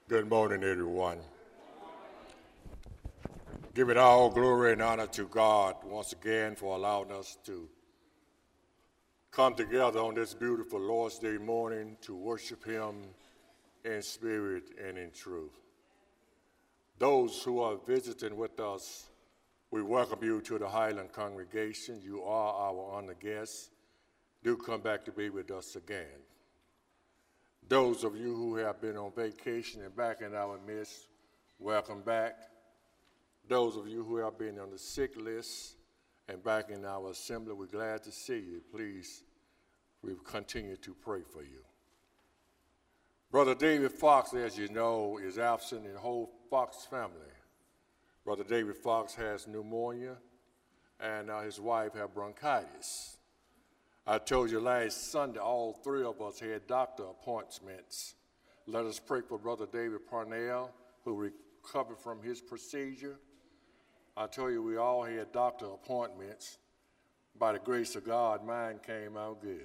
Good morning, everyone. Give it all glory and honor to God once again for allowing us to come together on this beautiful Lord's Day morning to worship Him in spirit and in truth. Those who are visiting with us, we welcome you to the Highland congregation. You are our honored guests. Do come back to be with us again. Those of you who have been on vacation and back in our midst, welcome back. Those of you who have been on the sick list and back in our assembly, we're glad to see you. Please, we continue to pray for you. Brother David Fox, as you know, is absent in the whole Fox family. Brother David Fox has pneumonia, and his wife has bronchitis. I told you last Sunday, all three of us had doctor appointments. Let us pray for Brother David Parnell, who recovered from his procedure. I told you we all had doctor appointments. By the grace of God, mine came out good.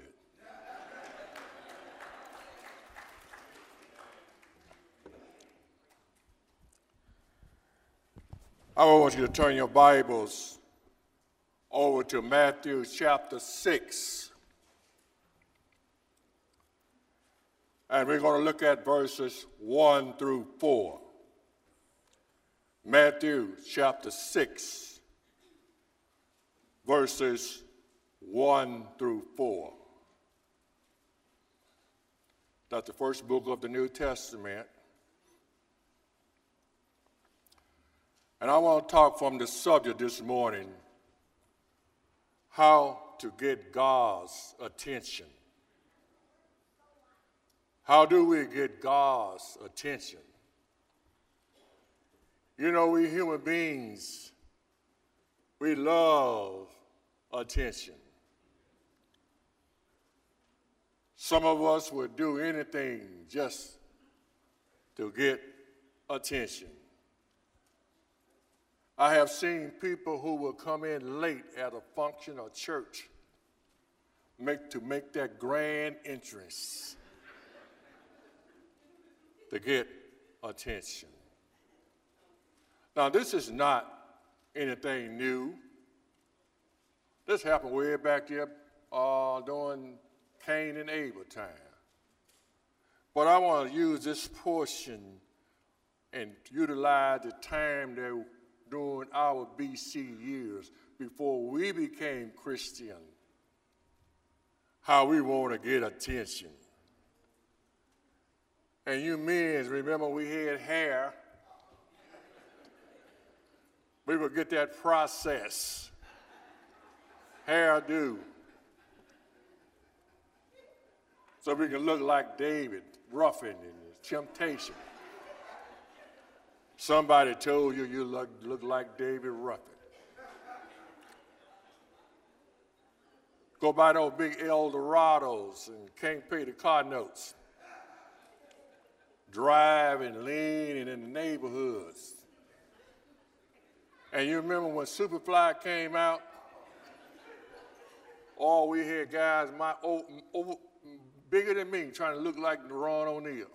I want you to turn your Bibles over to Matthew chapter 6. And we're going to look at verses 1 through 4. Matthew chapter 6, verses 1 through 4. That's the first book of the New Testament. And I want to talk from the subject this morning, how to get God's attention. How do we get God's attention? You know, we human beings, we love attention. Some of us would do anything just to get attention. I have seen people who will come in late at a function or church to make that grand entrance to get attention. Now, this is not anything new. This happened way back there during Cain and Abel time. But I want to use this portion and utilize the time that during our BC years, before we became Christian, how we want to get attention. And you men, remember we had hair. We would get that process, hairdo, so we can look like David Ruffin in Temptation. Somebody told you you look like David Ruffin. Go buy those big Eldorados and can't pay the car notes. Drive and lean in the neighborhoods. And you remember when Superfly came out? All we had guys bigger than me trying to look like Ron O'Neal.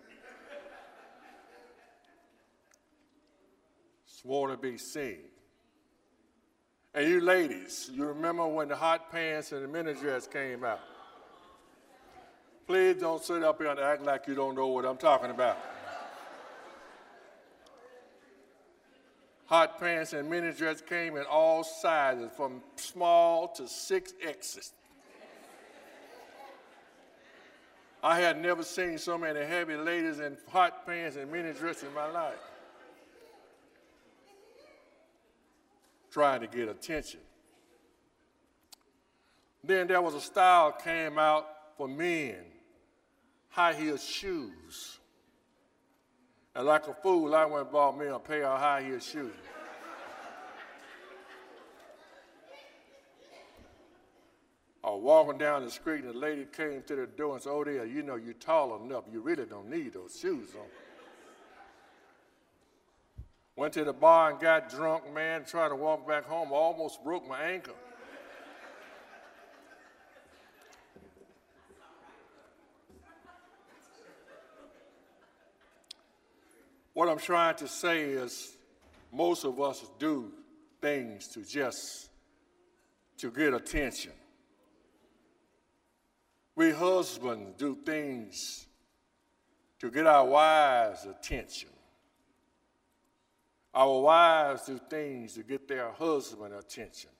Want to be seen. And you ladies, you remember when the hot pants and the mini dress came out? Please don't sit up here and act like you don't know what I'm talking about. Hot pants and mini dress came in all sizes, from small to 6Xs. I had never seen so many heavy ladies in hot pants and mini dress in my life. Trying to get attention. Then there was a style came out for men, high heel shoes. And like a fool, I went and bought me a pair of high heel shoes. I was walking down the street and a lady came to the door and said, "Oh, dear, you know you're tall enough. You really don't need those shoes on." Went to the bar and got drunk, man, tried to walk back home, almost broke my ankle. What I'm trying to say is most of us do things to get attention. We husbands do things to get our wives' attention. Our wives do things to get their husband attention.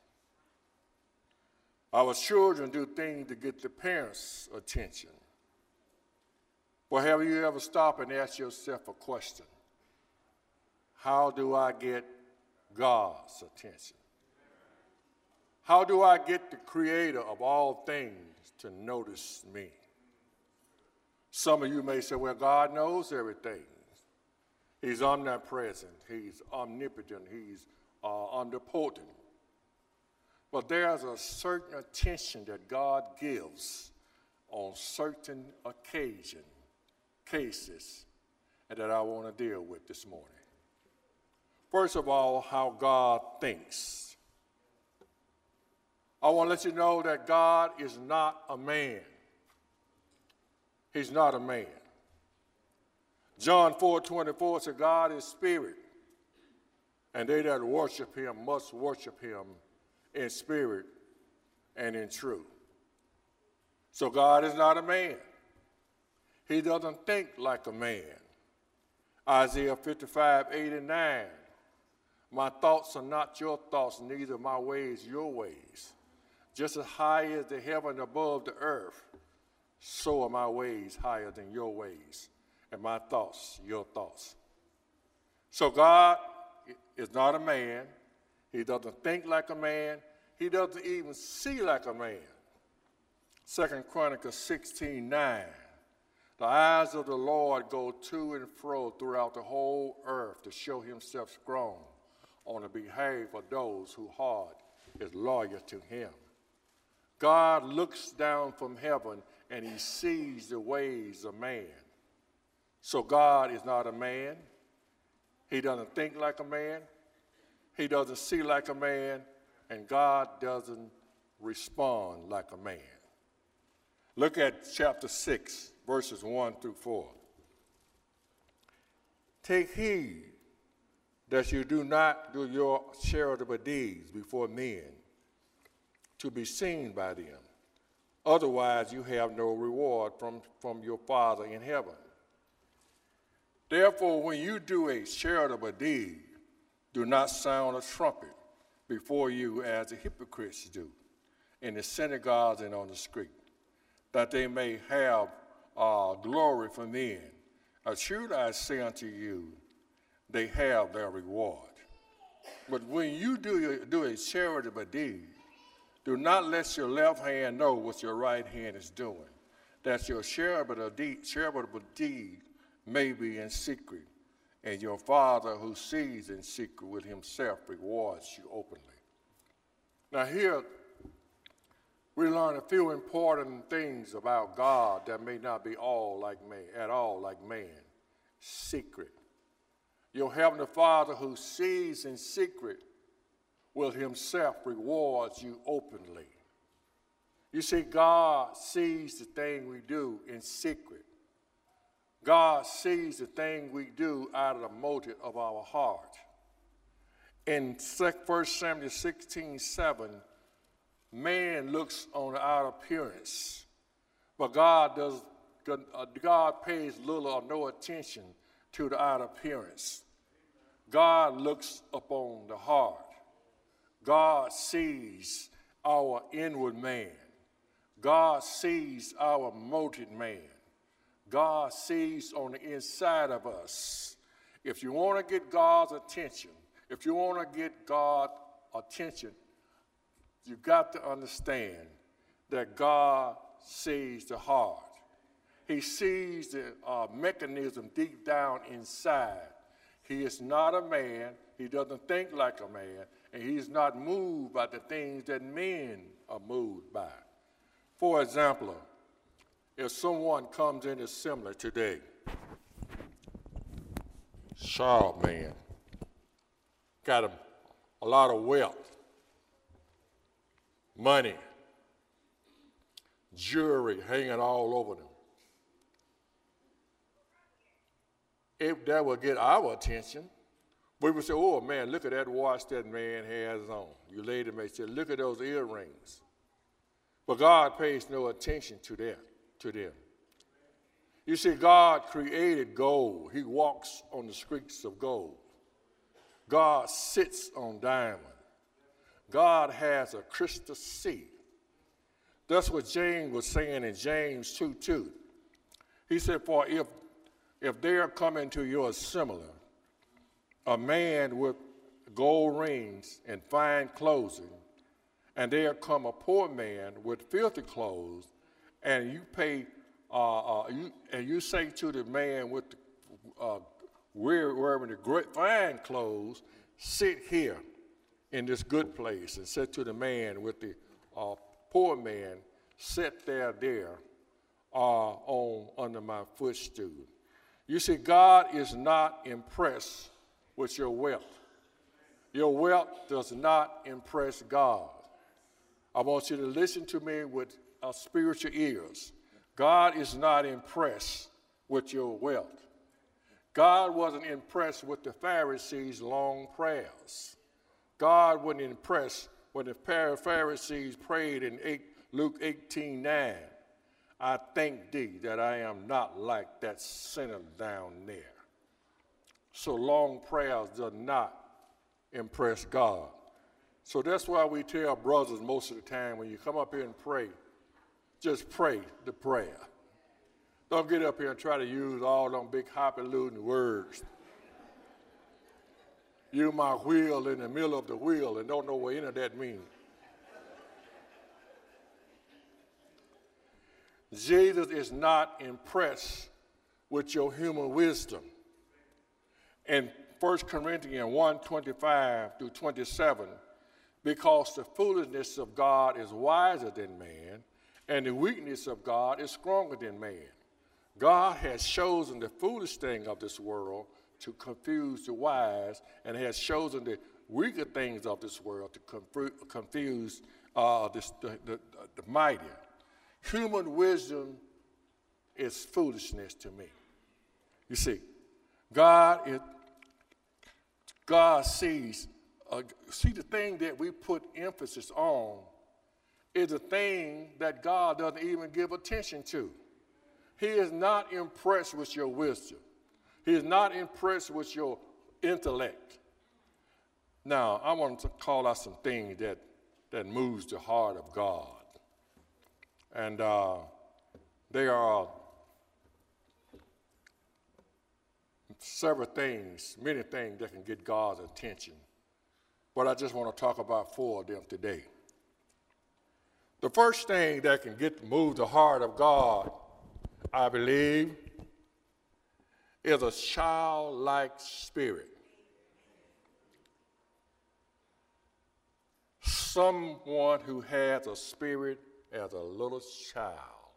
Our children do things to get the parents' attention. But have you ever stopped and asked yourself a question? How do I get God's attention? How do I get the creator of all things to notice me? Some of you may say, well, God knows everything. He's omnipresent. He's omnipotent. He's omnipotent. But there's a certain attention that God gives on certain cases, and that I want to deal with this morning. First of all, how God thinks. I want to let you know that God is not a man. He's not a man. John 4:24 says, God is spirit, and they that worship him must worship him in spirit and in truth. So God is not a man. He doesn't think like a man. Isaiah 55:8-9. My thoughts are not your thoughts, neither my ways your ways. Just as high as the heaven above the earth, so are my ways higher than your ways, and my thoughts your thoughts. So God is not a man. He doesn't think like a man. He doesn't even see like a man. 2 Chronicles 16:9. The eyes of the Lord go to and fro throughout the whole earth to show himself strong on the behalf of those whose heart is loyal to him. God looks down from heaven and he sees the ways of man. So God is not a man. He doesn't think like a man. He doesn't see like a man. And God doesn't respond like a man. Look at chapter 6, verses 1-4. Take heed that you do not do your charitable deeds before men to be seen by them. Otherwise, you have no reward from your Father in heaven. Therefore, when you do a charitable deed, do not sound a trumpet before you as the hypocrites do in the synagogues and on the street, that they may have glory from men. Truly I say unto you, they have their reward. But when you do a charitable deed, do not let your left hand know what your right hand is doing, that your charitable deed may be in secret, and your Father who sees in secret with himself rewards you openly. Now here, we learn a few important things about God that may not be at all like man. Secret. Your heavenly Father who sees in secret will himself reward you openly. You see, God sees the thing we do in secret. God sees the thing we do out of the motive of our heart. In 1 Samuel 16:7, man looks on the outer appearance, but God pays little or no attention to the outer appearance. God looks upon the heart. God sees our inward man. God sees our motive man. God sees on the inside of us. If you want to get God's attention, you got to understand that God sees the heart. He sees the mechanism deep down inside. He is not a man. He doesn't think like a man. And he's not moved by the things that men are moved by. For example, if someone comes in assembly today, sharp man, got a lot of wealth, money, jewelry hanging all over them. if that would get our attention, we would say, oh man, look at that watch that man has on. You lady may say, look at those earrings. But God pays no attention to them. You see, God created gold. He walks on the streets of gold. God sits on diamond. God has a crystal sea. That's what James was saying in James 2:2. He said, for if they are coming to your assembly, a man with gold rings and fine clothing, and there come a poor man with filthy clothes, and you pay, you say to the man with wearing the great fine clothes, sit here in this good place, and said to the man with the poor man, sit there under my footstool. You see, God is not impressed with your wealth. Your wealth does not impress God. I want you to listen to me with spiritual ears. God is not impressed with your wealth. God wasn't impressed with the Pharisees' long prayers. God wasn't impressed when the Pharisees prayed in Luke 18:9. I thank thee that I am not like that sinner down there. So long prayers do not impress God. So that's why we tell brothers most of the time, when you come up here and pray, just pray the prayer. Don't get up here and try to use all them big highfalutin words. You my wheel in the middle of the wheel and don't know what any of that means. Jesus is not impressed with your human wisdom. In 1 Corinthians 1:25-27, because the foolishness of God is wiser than man, and the weakness of God is stronger than man. God has chosen the foolish thing of this world to confuse the wise, and has chosen the weaker things of this world to confuse the mighty. Human wisdom is foolishness to me. You see, God sees the thing that we put emphasis on is a thing that God doesn't even give attention to. He is not impressed with your wisdom. He is not impressed with your intellect. Now, I want to call out some things that moves the heart of God. And there are several things, many things that can get God's attention. But I just want to talk about 4 of them today. The first thing that can move the heart of God, I believe, is a childlike spirit. Someone who has a spirit as a little child.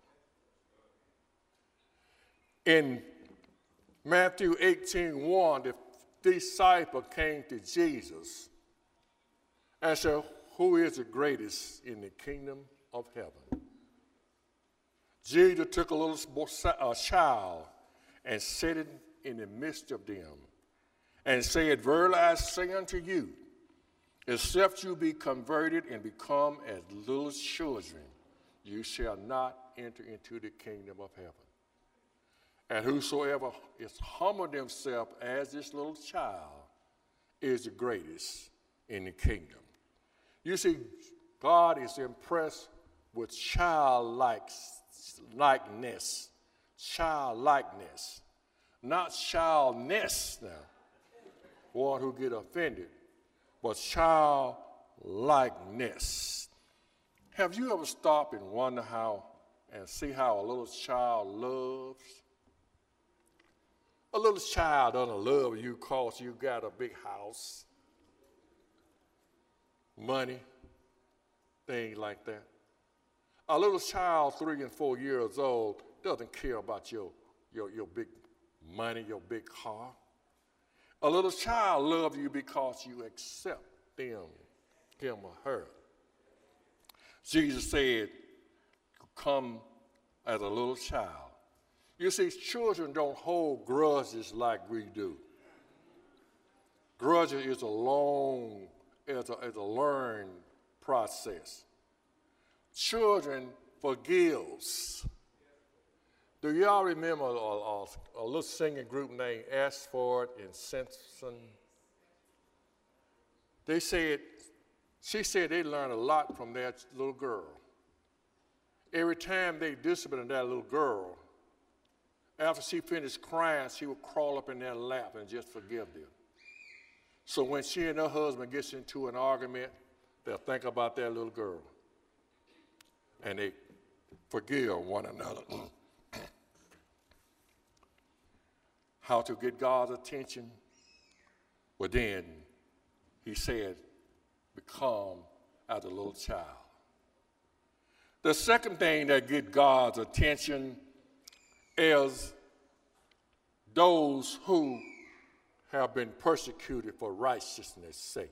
In Matthew 18:1, the disciple came to Jesus and said, who is the greatest in the kingdom of heaven? Jesus took a little child and set it in the midst of them and said, verily I say unto you, except you be converted and become as little children, you shall not enter into the kingdom of heaven. And whosoever is humble themselves as this little child is the greatest in the kingdom. You see, God is impressed with childlikeness, not childness now, one who get offended, but childlikeness. Have you ever stopped and wonder and see how a little child loves? A little child doesn't love you because you got a big house, money, things like that. A little child, 3 and 4 years old, doesn't care about your big money, your big car. A little child loves you because you accept him or her. Jesus said, come as a little child. You see, children don't hold grudges like we do. Grudges is a long, it's a learned process. Children forgives. Do y'all remember a little singing group named Ashford and Simpson? She said they learned a lot from that little girl. Every time they disciplined that little girl, after she finished crying, she would crawl up in their lap and just forgive them. So when she and her husband gets into an argument, they'll think about that little girl. And they forgive one another. How to get God's attention? Well, then, he said, become as a little child. The second thing that get God's attention is those who have been persecuted for righteousness' sake.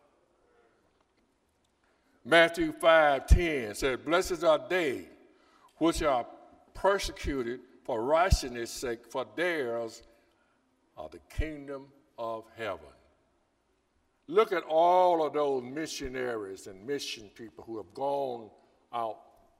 Matthew 5:10 says, "Blessed are they which are persecuted for righteousness' sake, for theirs are the kingdom of heaven." Look at all of those missionaries and mission people who have gone out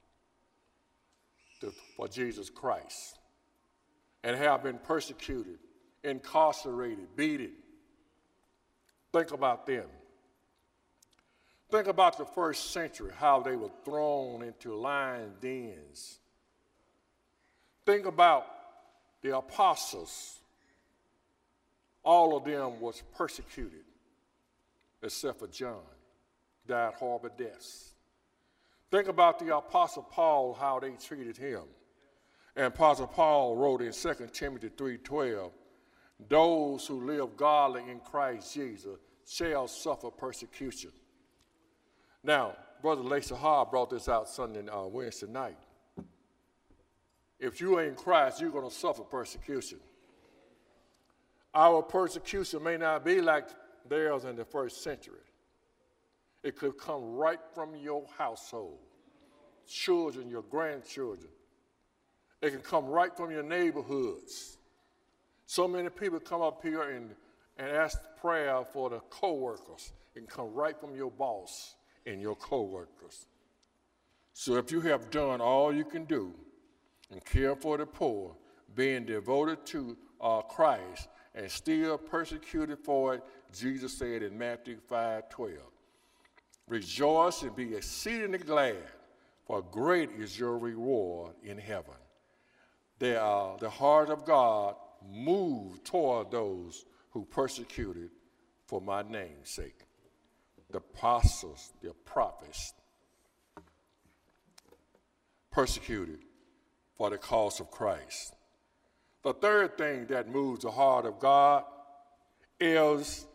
for Jesus Christ and have been persecuted, incarcerated, beaten. Think about them. Think about the first century, how they were thrown into lions' dens. Think about the apostles. All of them was persecuted, except for John, died horrible deaths. Think about the Apostle Paul, how they treated him. And Apostle Paul wrote in 2 Timothy 3:12, "Those who live godly in Christ Jesus shall suffer persecution." Now, Brother Lacey Hall brought this out Wednesday night. If you ain't in Christ, you're going to suffer persecution. Our persecution may not be like theirs in the first century. It could come right from your household, children, your grandchildren. It can come right from your neighborhoods. So many people come up here and ask prayer for the co-workers. It can come right from your boss and your co-workers. So if you have done all you can do and care for the poor, being devoted to Christ, and still persecuted for it, Jesus said in Matthew 5:12, "Rejoice and be exceedingly glad, for great is your reward in heaven." The heart of God moved toward those who persecuted for my name's sake. The apostles, the prophets, persecuted for the cause of Christ. The third thing that moves the heart of God is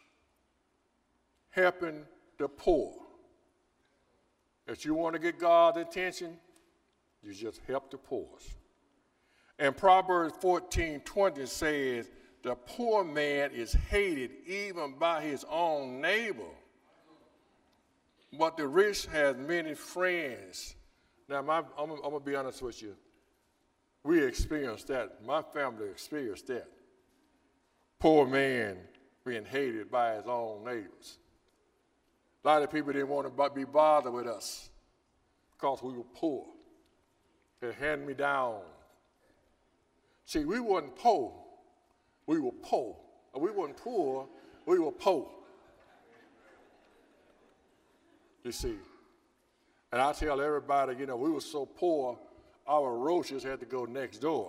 helping the poor. If you want to get God's attention, you just help the poor. And Proverbs 14:20 says, "The poor man is hated even by his own neighbor, but the rich has many friends." Now, I'm going to be honest with you. We experienced that. My family experienced that. Poor man being hated by his own neighbors. A lot of people didn't want to be bothered with us because we were poor. They had me down. See, we wasn't poor. We were poor. We wasn't poor. We were poor. You see. And I tell everybody, we were so poor, our roaches had to go next door.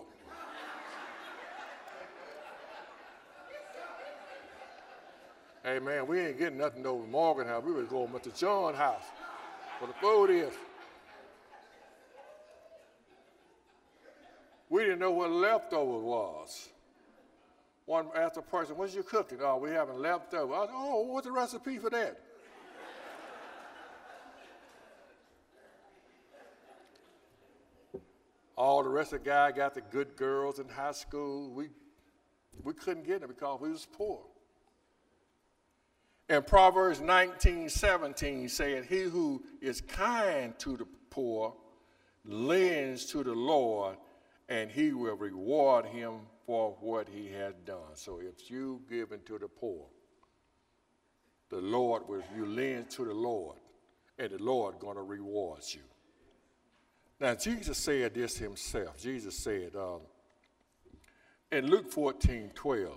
Hey, man, we ain't getting nothing over Morgan house. We would go over to John house where the food is. We didn't know what leftover was. One asked a person, "What's you cooking?" "Oh, we having leftover." I said, "Oh, what's the recipe for that?" All the rest of the guys got the good girls in high school. We couldn't get them because we was poor. And Proverbs 19:17 said, "He who is kind to the poor lends to the Lord, and he will reward him for what he has done. So if you give into the poor, the Lord will, you lend to the Lord, and the Lord going to reward you. Now, Jesus said this himself. Jesus said in Luke 14:12,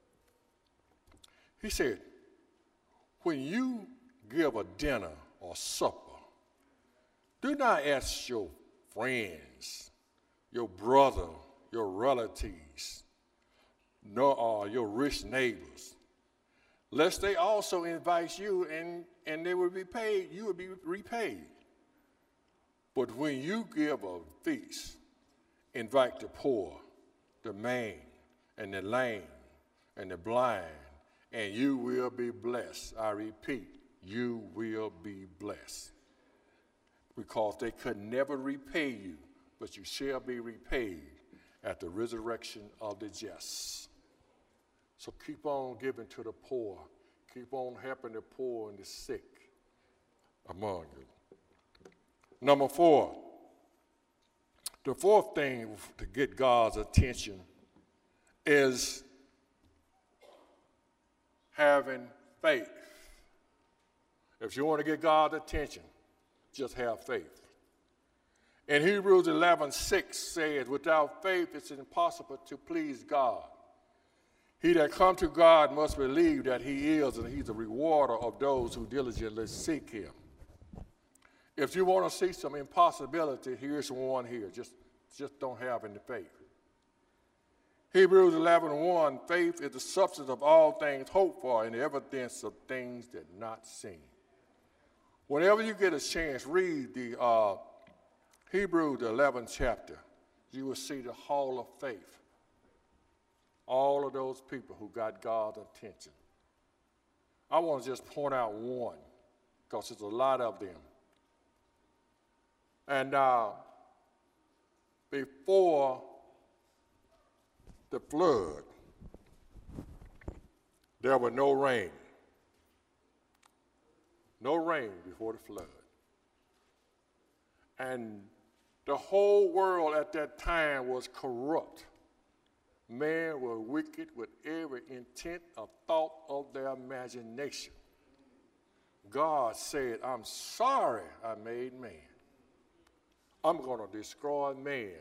he said, when you give a dinner or supper, do not ask your friends, your brother, your relatives, nor your rich neighbors, lest they also invite you and they will be paid, you will be repaid. But when you give a feast, invite the poor, the maimed, and the lame, and the blind, and you will be blessed. I repeat, you will be blessed. Because they could never repay you, but you shall be repaid at the resurrection of the just. So keep on giving to the poor. Keep on helping the poor and the sick among you. Number 4, the fourth thing to get God's attention is having faith. If you want to get God's attention, just have faith. In Hebrews 11:6 says, without faith it's impossible to please God. He that comes to God must believe that he is, and he's a rewarder of those who diligently seek him. If you want to see some impossibility, here's one here. Just don't have any faith. Hebrews 11:1, faith is the substance of all things hoped for and the evidence of things that not seen. Whenever you get a chance, read the Hebrews 11th chapter. You will see the hall of faith. All of those people who got God's attention. I want to just point out one, because there's a lot of them. And before the flood, there was no rain. No rain before the flood. And the whole world at that time was corrupt. Men were wicked with every intent of thought of their imagination. God said, I'm sorry I made man. I'm going to destroy man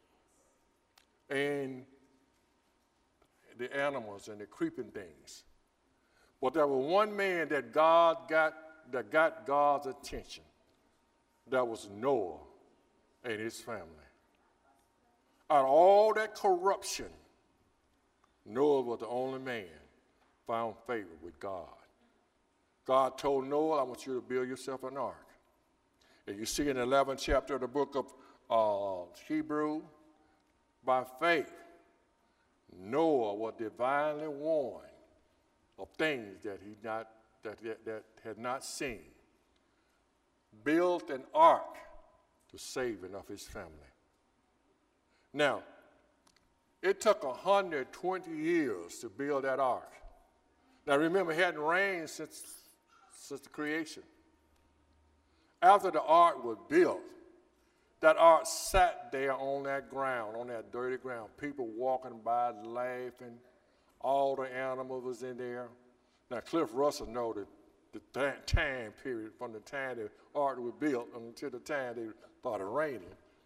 and the animals and the creeping things. But there was one man that got God's attention. That was Noah and his family. Out of all that corruption, Noah was the only man found favor with God. God told Noah, I want you to build yourself an ark. And you see in the 11th chapter of the book of Hebrew, by faith, Noah was divinely warned of things that that had not seen. Built an ark to saving of his family. Now, it took 120 years to build that ark. Now remember, it hadn't rained since the creation. After the ark was built, that ark sat there on that ground, on that dirty ground. People walking by laughing. All the animals was in there. Now Cliff Russell knows the time period from the time the ark was built until the time they started raining.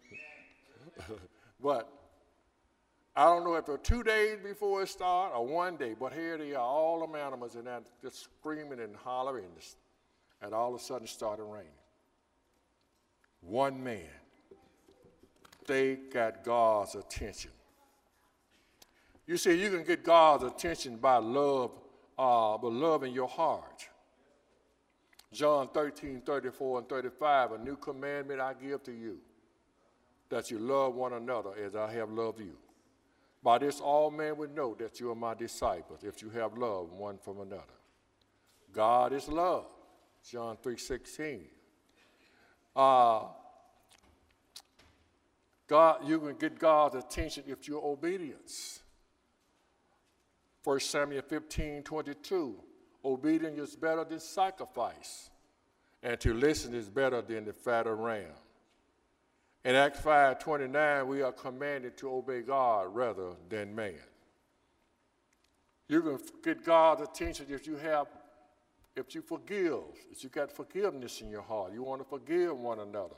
But I don't know if it was 2 days before it started or 1 day, but here they are, all them animals in that just screaming and hollering, and all of a sudden it started raining. One man, they got God's attention. You see, you can get God's attention by love, in your heart. John 13:34-35, a new commandment I give to you, that you love one another as I have loved you. By this all men will know that you are my disciples, if you have love one from another. God is love, John 3:16. You can get God's attention if you're obedience. 1 Samuel 15:22, obedience is better than sacrifice, and to listen is better than the fat of ram. In Acts 5:29, we are commanded to obey God rather than man. You can get God's attention if you forgive, if you got forgiveness in your heart. You want to forgive one another.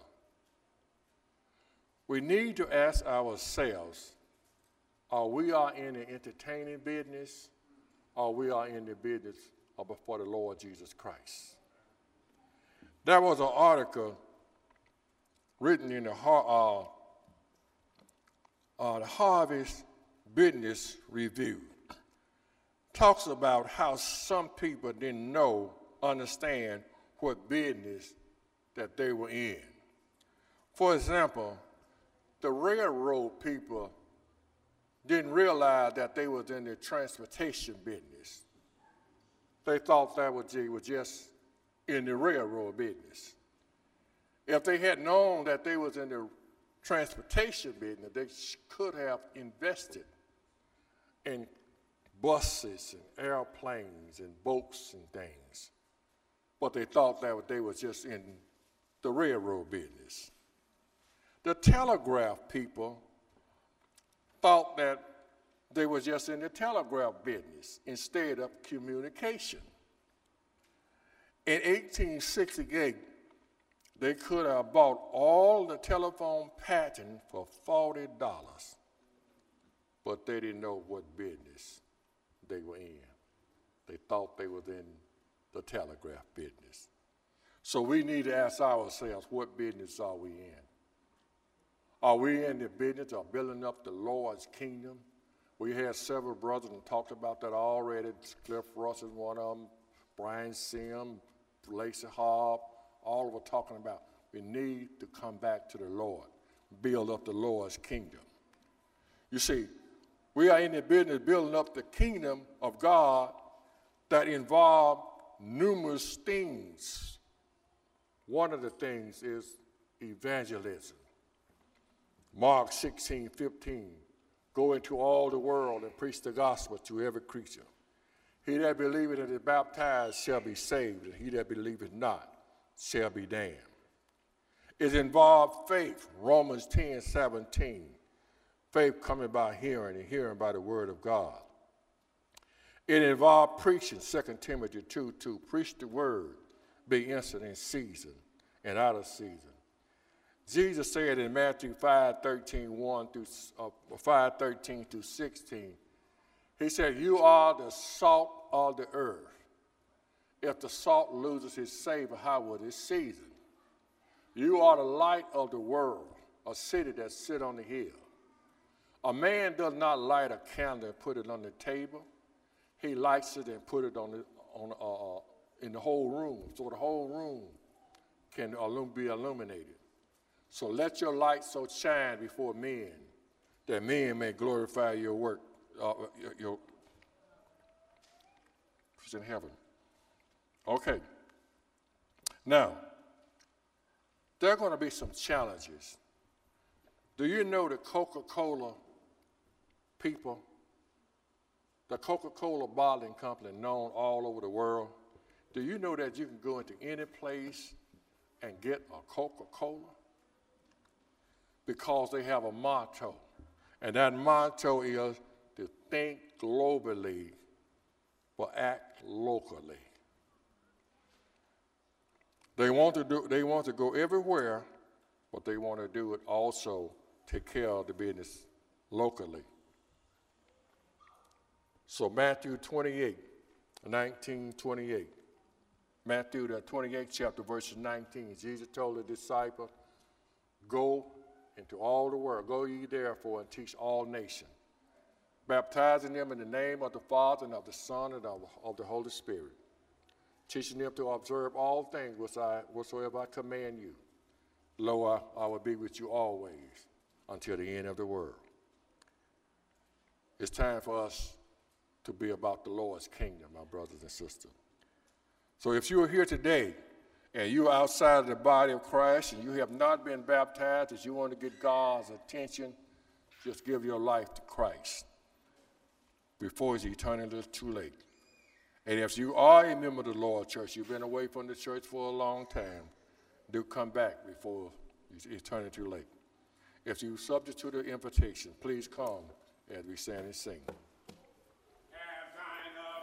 We need to ask ourselves, are we in the entertaining business, or we are in the business of before the Lord Jesus Christ? There was an article written in the Harvard Business Review. Talks about how some people didn't understand what business that they were in. For example, the railroad people didn't realize that they was in the transportation business. They thought that they were just in the railroad business. If they had known that they was in the transportation business, they could have invested in buses and airplanes and boats and things. But they thought that they was just in the railroad business. The telegraph people thought that they were just in the telegraph business instead of communication. In 1868, they could have bought all the telephone patent for $40, but they didn't know what business they were in. They thought they were in the telegraph business. So we need to ask ourselves, what business are we in? Are we in the business of building up the Lord's kingdom? We had several brothers and talked about that already. Cliff Russ is one of them, Brian Sim, Lacey Hobb, all were talking about we need to come back to the Lord, build up the Lord's kingdom. You see, we are in the business of building up the kingdom of God that involve numerous things. One of the things is evangelism. Mark 16:15, go into all the world and preach the gospel to every creature. He that believeth and is baptized shall be saved, and he that believeth not shall be damned. It involves faith, Romans 10:17. Faith coming by hearing, and hearing by the word of God. It involves preaching, 2 Timothy 2:2. Preach the word, be instant in season and out of season. Jesus said in Matthew 5:13 through 16, he said, you are the salt of the earth. If the salt loses its savor, how will it season? You are the light of the world, a city that sits on the hill. A man does not light a candle and put it on the table. He lights it and put it in the whole room, so the whole room can be illuminated. So let your light so shine before men, that men may glorify your work, your who's in heaven. Okay. Now, there are going to be some challenges. Do you know the Coca-Cola people, the Coca-Cola bottling company known all over the world? Do you know that you can go into any place and get a Coca-Cola? Because they have a motto, and that motto is to think globally but act locally. They want to go everywhere, but they want to do it also, take care of the business locally. So Matthew 28, Matthew the 28th chapter, verse 19, Jesus told the disciples, go into all the world, go ye therefore and teach all nations, baptizing them in the name of the Father and of the Son and of the Holy Spirit, teaching them to observe all things whatsoever I command you. Lo, I will be with you always until the end of the world. It's time for us to be about the Lord's kingdom, my brothers and sisters. So if you are here today and you are outside of the body of Christ and you have not been baptized, as you want to get God's attention, just give your life to Christ before it's eternally too late. And if you are a member of the Lord's church, you've been away from the church for a long time, do come back before it's eternity too late. If you're subject to the invitation, please come as we stand and sing.